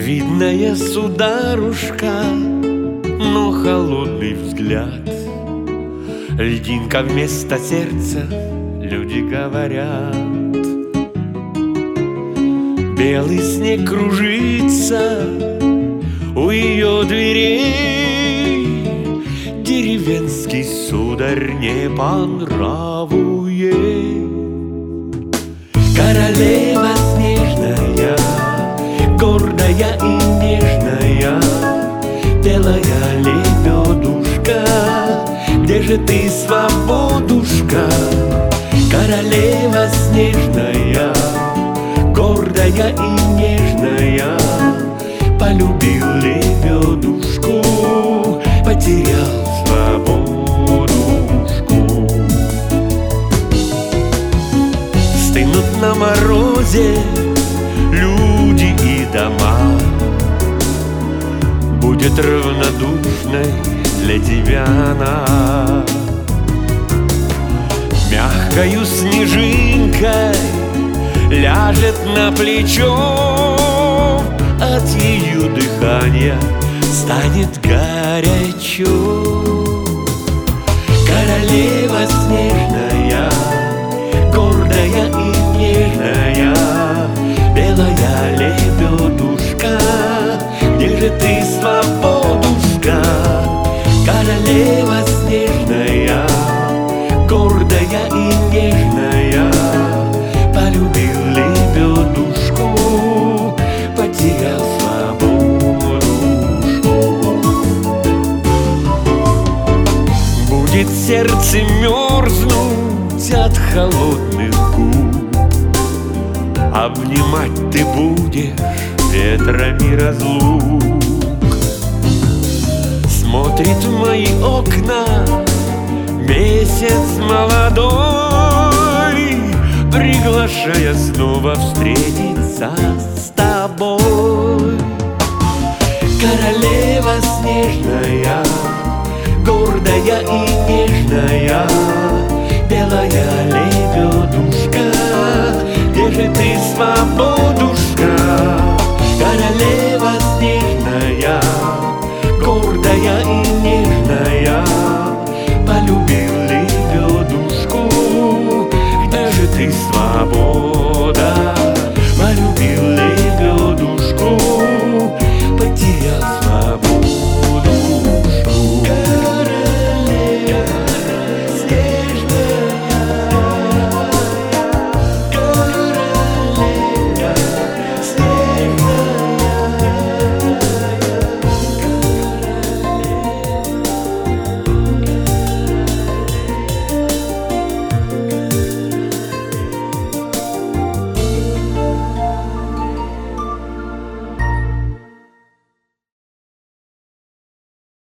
Видная сударушка, но холодный взгляд. Льдинка вместо сердца, люди говорят. Белый снег кружится у ее дверей. Деревенский сударь не по нраву ей. Королева снежная, гордая и нежная, белая лебедушка, где же ты, свободушка? Королева снежная, гордая и нежная, полюбил лебедушку, потерял свободушку. Стынут на морозе люди и дома. Будет равнодушной для тебя она. Мягкою снежинкой ляжет на плечо, от ее дыхания станет горячо. Королева снежная, гордая и нежная, белая лебедушка, где же ты, свободушка? Королева снежная, гордая и нежная, полюбил лебедушку, потерял свободушку. Будет сердце мерзнуть от холодных губ, обнимать ты будешь ветрами разлук. Смотрит в мои окна месяц молодой, приглашая снова встретиться с тобой. Королева снежная, гордая и нежная,